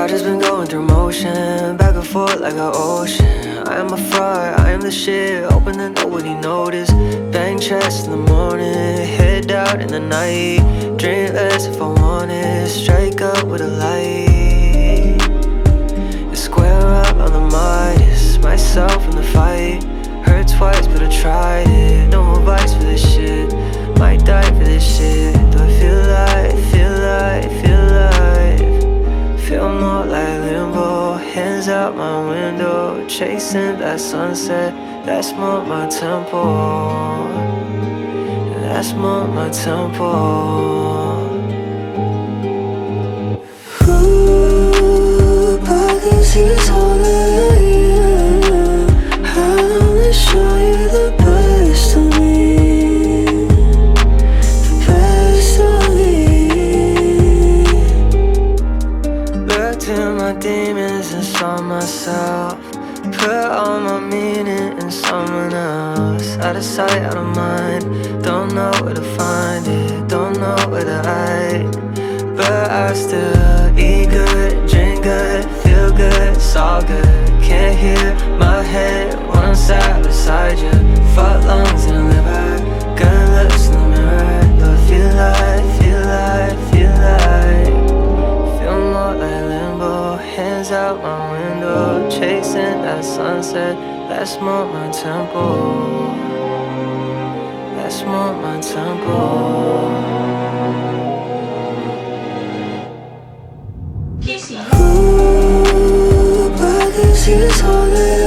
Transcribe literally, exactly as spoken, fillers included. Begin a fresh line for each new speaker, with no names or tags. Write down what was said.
I just been going through motion, back and forth like an ocean. I am a fraud, I am the shit, hoping that nobody notice. Bang chest in the morning, head out in the night. Drink less if I want it, strike up with a light. And square up on the Midas, myself in the fight. Hurt twice but I tried it, no advice for this shit. Might die for this shit, do I feel alive, feel alive, feel alive. Feel more like limbo, hands out my window. Chasing that sunset, that's more my tempo. That's more my tempo. Ooh, pockets is all that I am. I wanna show you the best of me, the best of me. Looked in my demons and saw myself. Put all my meaning in someone else. Out of sight, out of mind. Don't know where to find it, don't know where to hide. But I still eat good, drink good, feel good, it's all good. Can't hear my head when I'm sat beside you. Fuck lungs and a liver, gun lips in the mirror. Do I feel like, feel like, feel like. Feel more like limbo, hands out my window. Chasing that sunset, that's more my tempo. That's more my tempo. Ooh, pockets is all that